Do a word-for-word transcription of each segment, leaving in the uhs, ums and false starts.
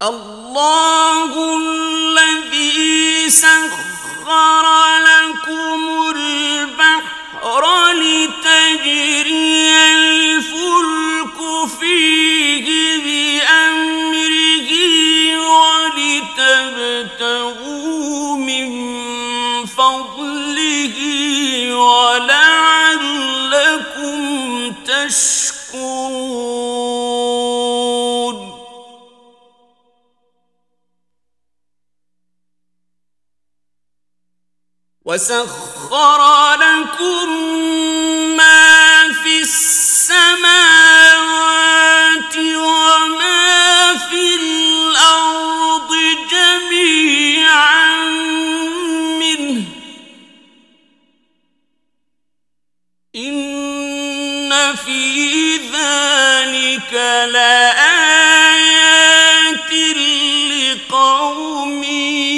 الله الذي سخر لكم البحر لتجري الفلك فيه بأمره ولتبتغوا من فضله ولعلكم تشكرون. وسخر لكم ما في السماوات وما في الأرض جميعا منه إن في ذلك لآيات لقوم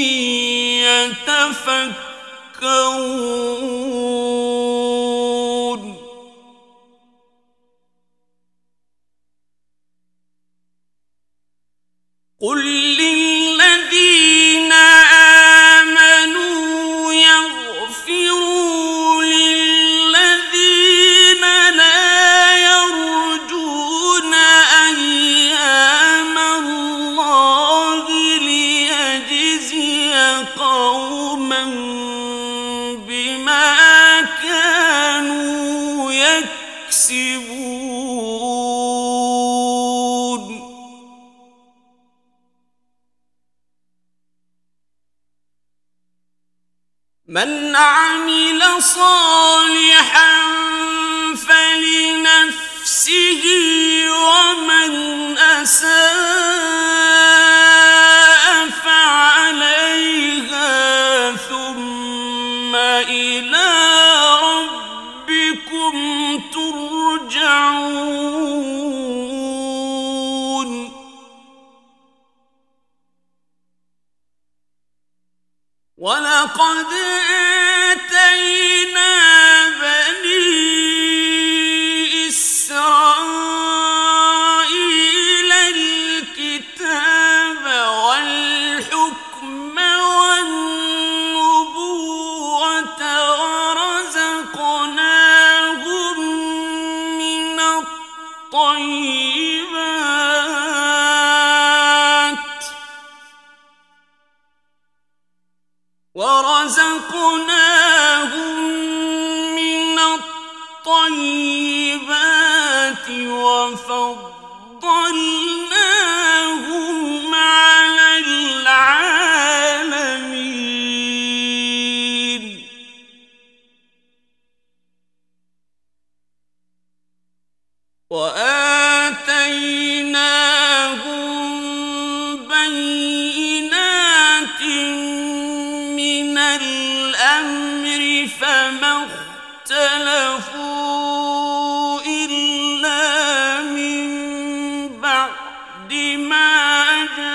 يتفكرون. قل للذين آمنوا يغفروا للذين لا يرجون أيام الله ليجزي قوما بما كانوا يكسبون. من عمل صالحا فلنفسه ومن أساء فعليها ثم إلى ربكم ترجعون. ولقد آتينا بني إسرائيل الكتاب والحكم والنبوة ورزقناهم من الطيبات ورزقناهم من الطيبات وفضلناهم على العالمين. وآتيناهم بينات من الأمر فما اختلفوا إلا من بعد ما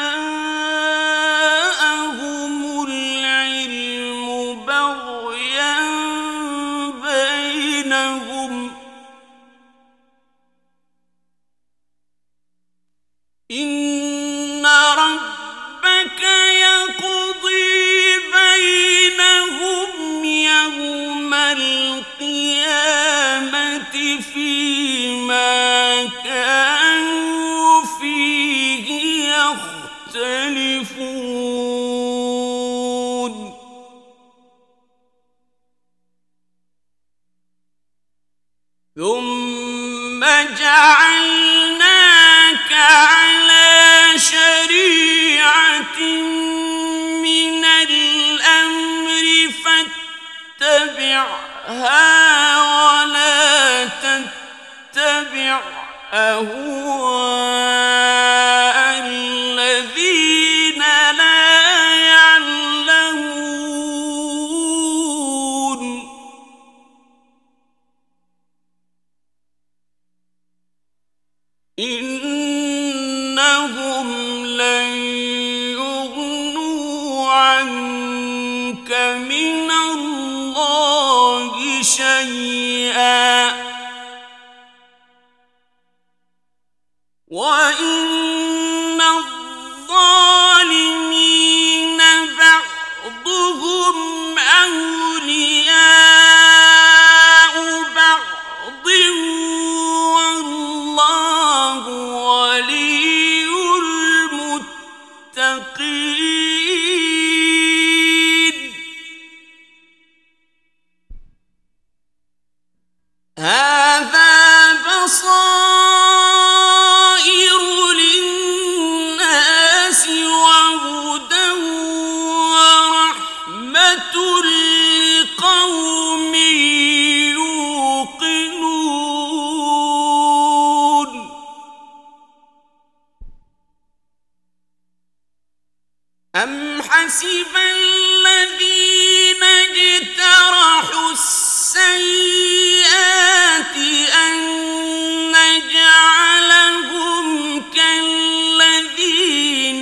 جاءهم العلم بغيا بينهم إن ربك يقضي بينهم يوم القيامة فيما كانوا فيه يختلفون. ثم جعلناك على شريعة من الأمر فاتبعها ولا تتبع أهواء الذين لا لقوم يوقنون أم حسب الذين اجترحوا السيئات أن نجعلهم كالذين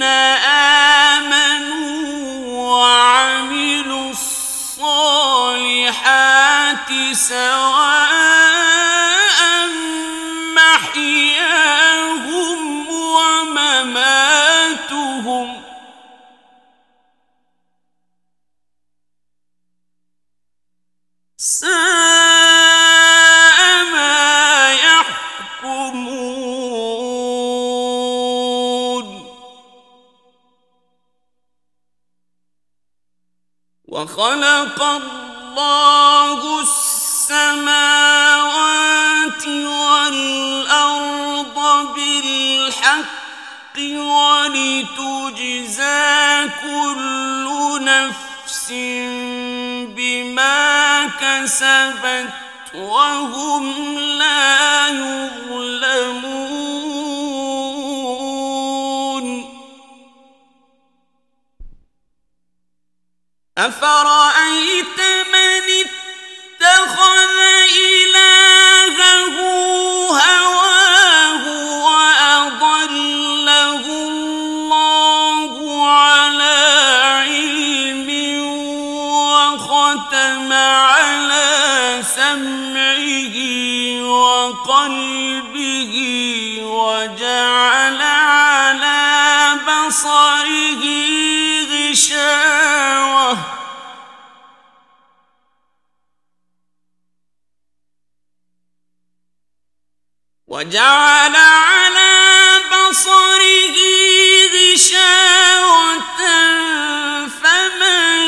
آمنوا وعملوا الصالحات سواء محياهم ومماتهم ساء ما يحكمون وخلق الله السماوات والأرض بالحق ولتجزى كل نفس بما كسبت وهم لا يظلمون أفرأيت من اتخذ إلهه هواه وأضله الله على علم وختم على سمعه وقلبه وجعل على بصره غشاوة وجعل على بصره غشاوة فمن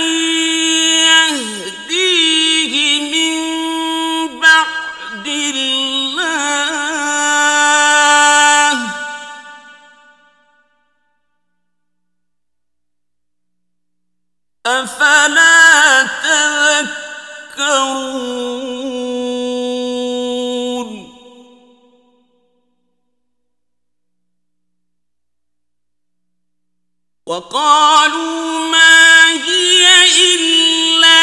يهديه من بعد الله أفلا تذكرون وقالوا ما هي إلا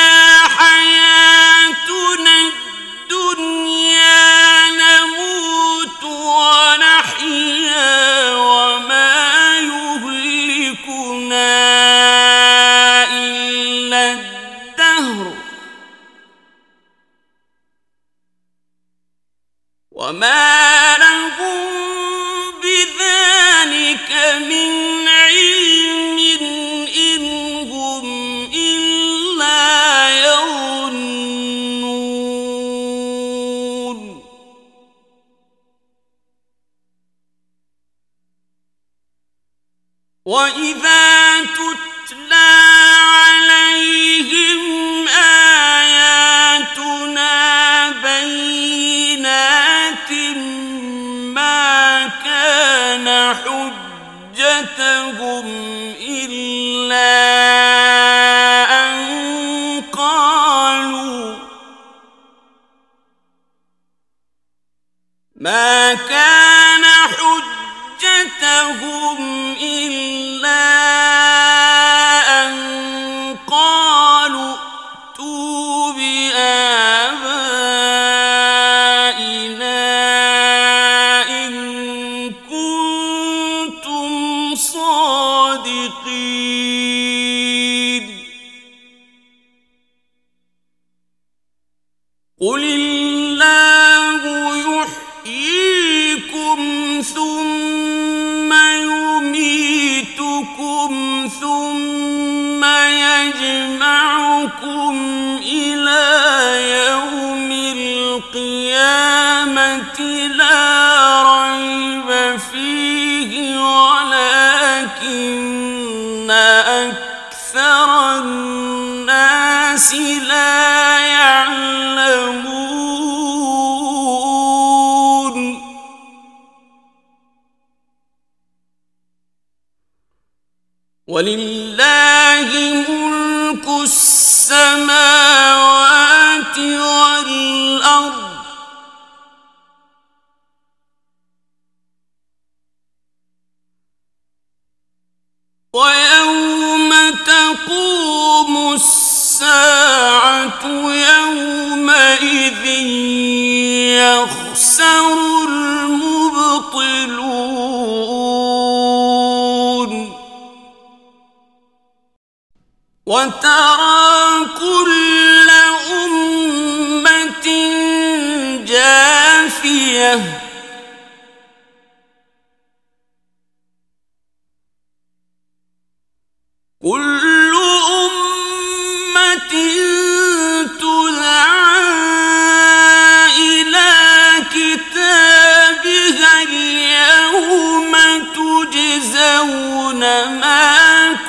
حياتنا الدنيا نموت ونحيا وما يهلكنا إلا الدهر وما لهم بذلك من علم إن هم إلا يظنون وإذا تتلى عليهم آياتنا بينات ما كان حجتهم إلا أن قالوا ما كان حجتهم إلا أن قالوا ائتوا بآبائنا إن كنتم صادقين قل الله يحييكم ثم يميتكم ثم يجمعكم إلى يوم القيامة لا ريب فيه ولكن أكثر الناس لا يعلمون ولله ملك السماوات السماوات والأرض ويوم تقوم الساعة يومئذ يخسر المبطلون وترى كل أمة جاثية كل أمة تدعى إلى كتابها اليوم تجزون ما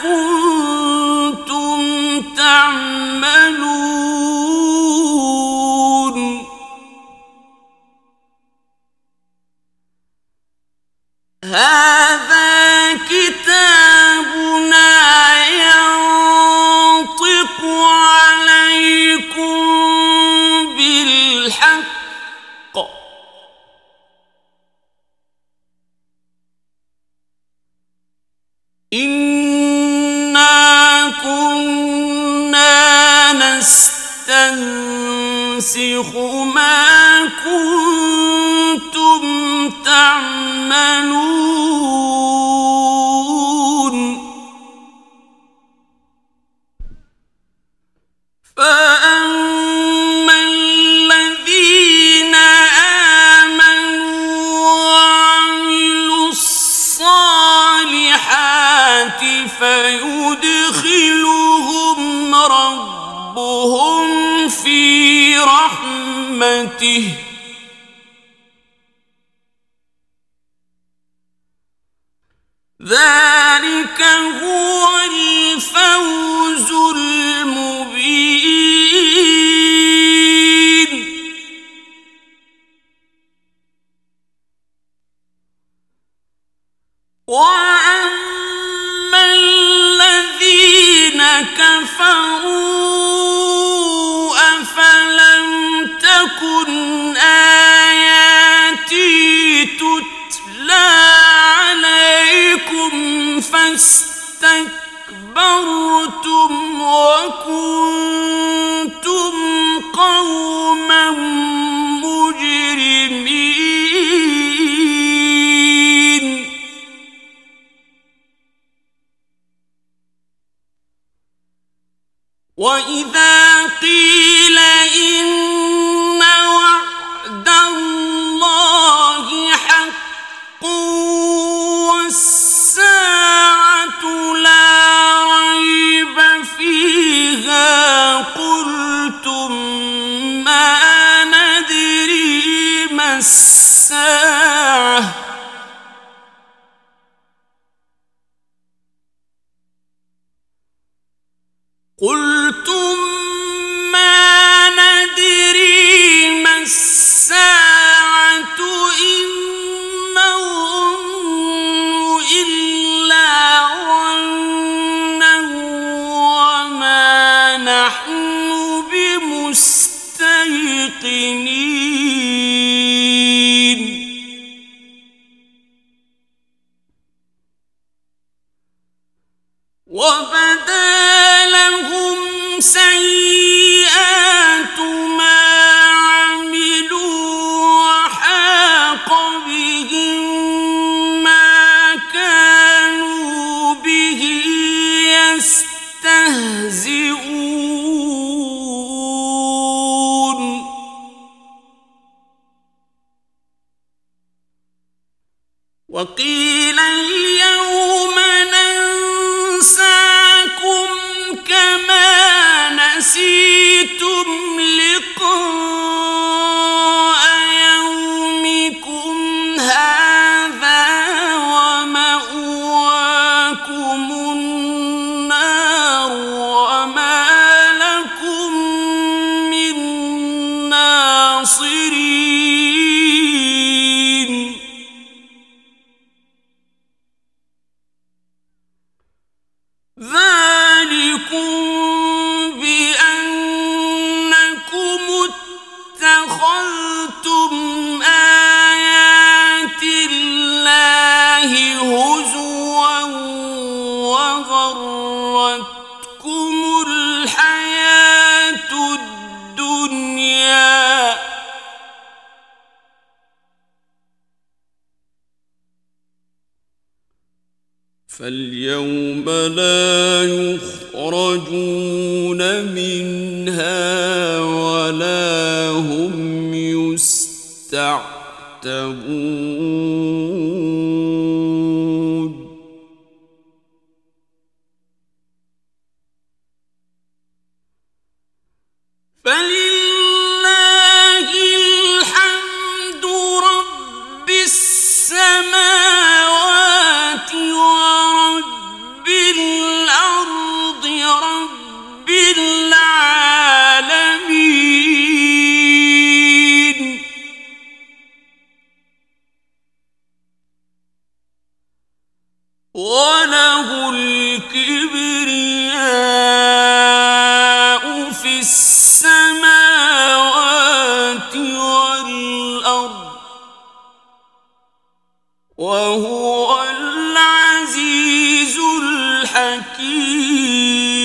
كنتم تعملون هذا كتابنا ينطق عليكم بالحق إنا كنا نستنسخ ما كنتم تعملون فأما الذين آمنوا وعملوا الصالحات فيدخلهم ربهم في رحمته ذلك هو الفوز المبين وأما الذين كفروا أفلم تكن آياتي تتلى عليكم فاستكبرتم وكنتم قوما مجرمين وإذا قيل إن وعد الله حق والساعة لا ريب فيها قلتم ما ندري ما الساعة قلتم ما ندري ما الساعة إن نظن إلا ظنا وما نحن بمستيقنين وبدا لهم سيئات ما عملوا وحاق بهم ما كانوا به يستهزئون وقيل اليوم ننساكم كما نسيتم وغرتكم الحياة الدنيا فاليوم لا يخرجون منها ولا هم يستعتبون فلله الحمد رب السماوات ورب الأرض رب العالمين وله الكبرياء في السماوات والأرض وهو العزيز الحكيم